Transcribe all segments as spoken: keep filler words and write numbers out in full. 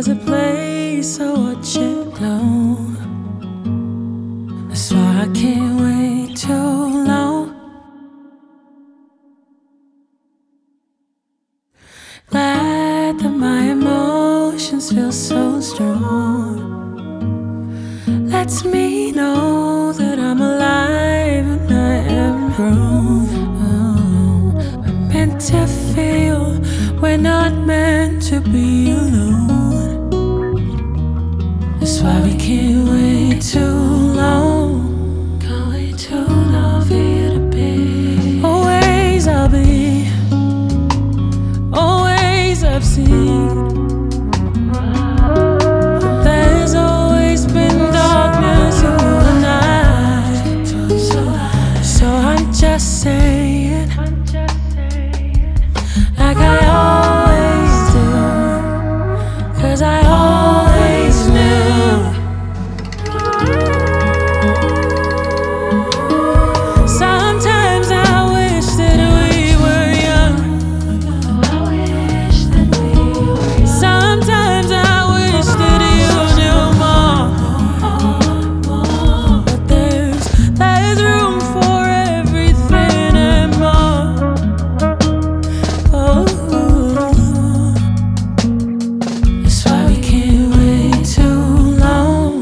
there's a place I watch it glow. That's why I can't wait too long. Glad that my emotions feel so strong. Lets me know that I'm alive and I am grown. Oh, I'm meant to feel, we're not meant to be alone. That's why we can't wait too long. Can't wait too long for you to be. Always I'll be, always I've seen. There's always been darkness in you and I. So I'm just saying, like I always do, 'cause I always knew. Sometimes I wish that we were young. Sometimes I wish that you knew more. But there's, there's room for everything and more. Oh, that's why we can't wait too long.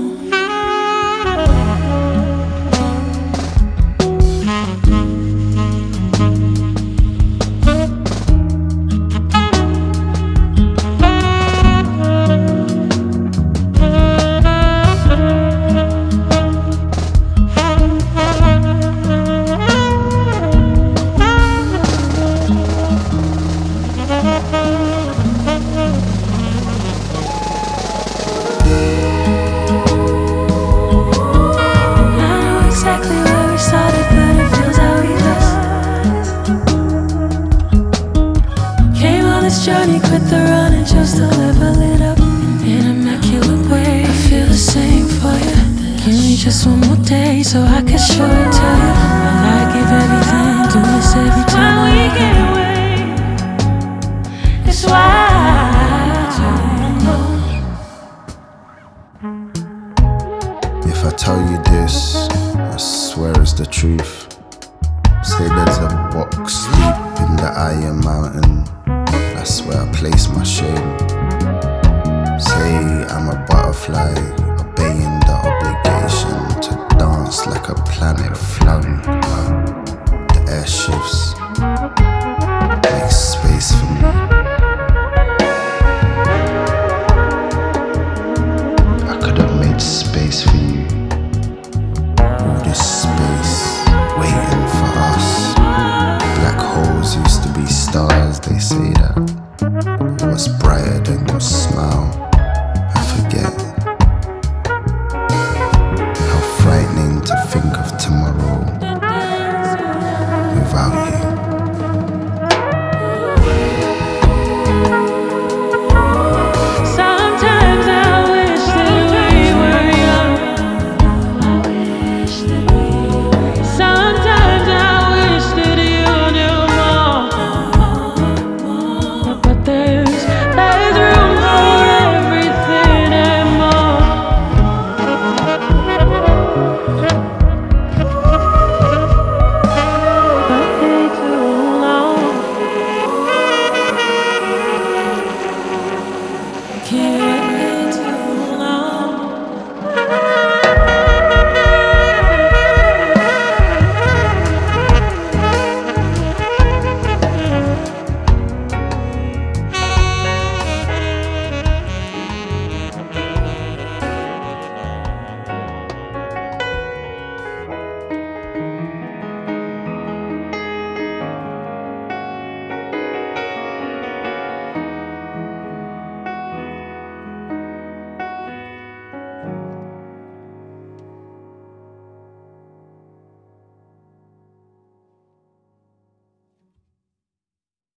Journey, quit the run and chose to level it up in an immaculate way. I feel the same for you. Give me just one more day so I can show it to you. Well, I give everything, do this every time we get away. It's why if I tell you this, I swear it's the truth. Say there's a box deep in the Iron Mountain. That's where I place my shame. Say I'm a butterfly, obeying the obligation to dance like a planet flung. The air shifts, make space for me. I could have made space for you. All this space waiting for us. Black holes used to be stars, they say that. What's brighter than your smile? I forget. How frightening to think of tomorrow.